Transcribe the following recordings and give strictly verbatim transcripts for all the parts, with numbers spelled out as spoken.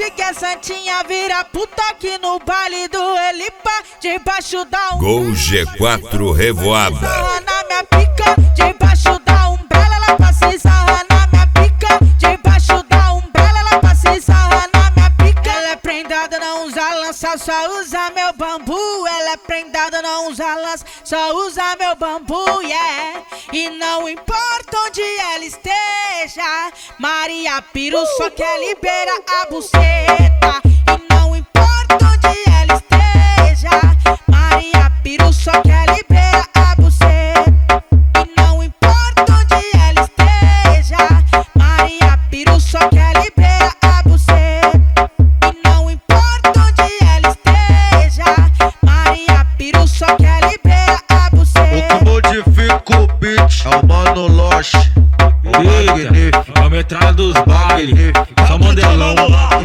hoje que a Santinha vira puta aqui no baile do Elipa, debaixo da umbrella. Gol G quatro Revoada. Sarra na minha pica, debaixo da umbrella, ela passa e sarra na minha pica, debaixo da umbrella, ela passa e sarra na minha pica. Ela é prendada, não usa lança, só usa meu bambu. Ela é prendada, não usa lança, só usa meu bambu, yeah. E não importa onde ela esteja, Maria Piru só quer liberar a buceta. E não importa onde ela esteja, Maria Piru só quer liberar a buceta. E não importa onde ela esteja, Maria Piru só quer liberar a buceta. E não importa onde ela esteja, Maria Piru só quer liberar a buceta. O que modifica o beat é o Mano Lost, o magnífico, a metralha dos baile, só modelão.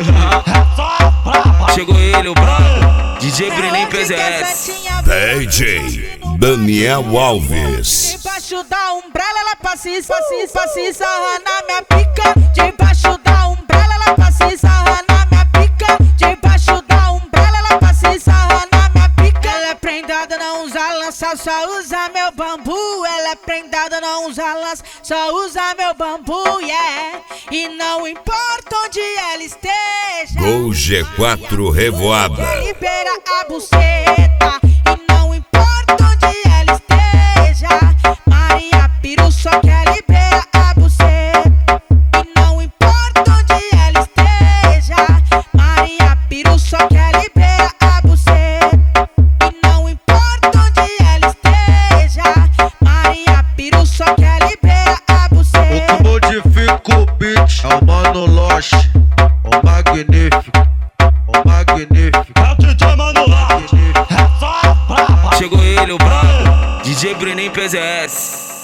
Chegou ele, o brabo, D J Brenin P Z S, D J Daniel Alves. Debaixo da umbrella ela passa e passa e passa e sarra na minha pica. Debaixo da umbrella ela passa e sarra na minha pica. Debaixo da umbrella ela passa e sarra na minha pica. Ela é prendada, não usa lança, só usa meu bambu. Ela é prendada, não usa lança, só usa meu bambu, yeah. E não importa onde ela esteja, Gol G quatro Revoada. libera a buceta. E não importa onde ela esteja, Maria Piru só quer liberar a buceta. E não importa onde ela esteja, Maria Piru só quer liberar a buceta. E não importa onde ela esteja, Maria Piru só quer liberar a buceta. o que modifica o beat é o Mano Lost, o magnífico, o magnífico. É o D J Mano Lost. Chegou ele, o brabo, D J Brenin P Z S.